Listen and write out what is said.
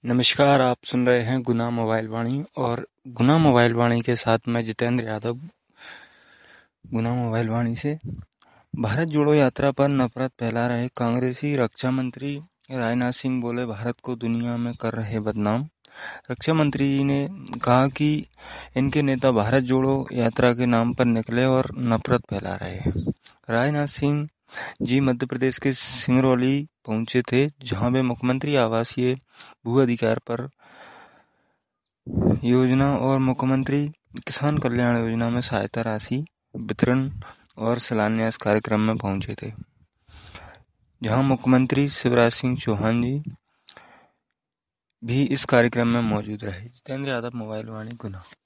नमस्कार, आप सुन रहे हैं गुना मोबाइल वाणी और गुना मोबाइल वाणी के साथ मैं जितेंद्र यादव गुना मोबाइल वाणी से। भारत जोड़ो यात्रा पर नफरत फैला रहे कांग्रेसी रक्षा मंत्री राजनाथ सिंह बोले, भारत को दुनिया में कर रहे बदनाम। रक्षा मंत्री ने कहा कि इनके नेता भारत जोड़ो यात्रा के नाम पर निकले और नफरत फैला रहे हैं। राजनाथ सिंह जी मध्य प्रदेश के सिंगरौली पहुंचे थे, जहां वे मुख्यमंत्री आवासीय भू अधिकार पर योजना और मुख्यमंत्री किसान कल्याण योजना में सहायता राशि वितरण और शिलान्यास कार्यक्रम में पहुंचे थे, जहां मुख्यमंत्री शिवराज सिंह चौहान जी भी इस कार्यक्रम में मौजूद रहे। जितेंद्र यादव, मोबाइल वाणी, गुना।